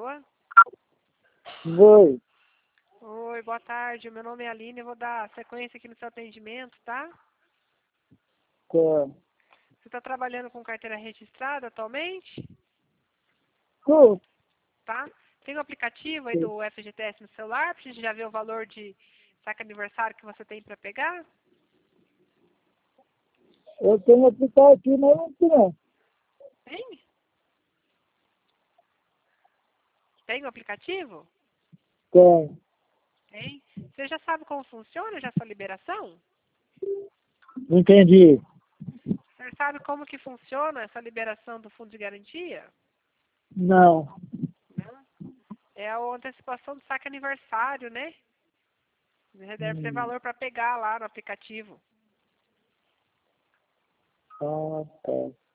pessoa? Oi. Oi, boa tarde. Meu nome é Aline. Eu vou dar sequência aqui no seu atendimento, tá? Tá. Você está trabalhando com carteira registrada atualmente? Tô. Tá? Tem um aplicativo aí do FGTS no celular pra gente já ver o valor de saque aniversário que você tem para pegar? Eu tenho aplicativo, mas não tenho. Tem? Tem o aplicativo? Tem. Tem. Você já sabe como funciona já essa liberação? Entendi. Você sabe como que funciona essa liberação do fundo de garantia? Não. Não. É a antecipação do saque aniversário, né? Você deve ter Hum. valor para pegar lá no aplicativo. Ah, tá.